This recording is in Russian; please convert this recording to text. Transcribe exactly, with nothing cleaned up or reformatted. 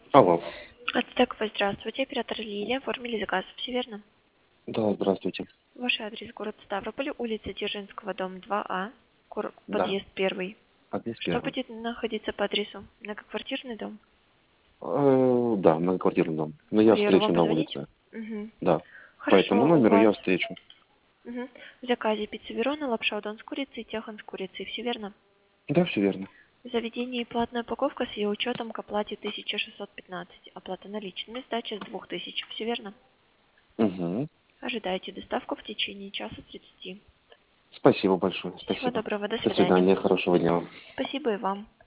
Алло. Ацтеково, здравствуйте. Оператор Лилия. Оформили заказ. Все верно? Да, здравствуйте. Ваш адрес город Ставрополь, улица Дзержинского, дом два А, кор- Да, подъезд первый. подъезд Что первый. будет находиться по адресу? Многоквартирный дом? Э, да, многоквартирный дом. Но я Веру встречу вам на позвонить? улице. Угу. Да. По этому Хорошо, у номеру вас я встречу. мгм, в заказе пицца Верона, лапша удон с курицей, тяхан с курицей. Все верно? Да, все верно. В заведении платная упаковка с ее учетом к оплате тысяча шестьсот пятнадцать. Оплата наличными, сдача с двух тысяч. Все верно? Угу. Ожидайте доставку в течение часа тридцати. Спасибо большое. Всего Спасибо. доброго, до До свидания. свидания. Хорошего дня вам. Спасибо и вам.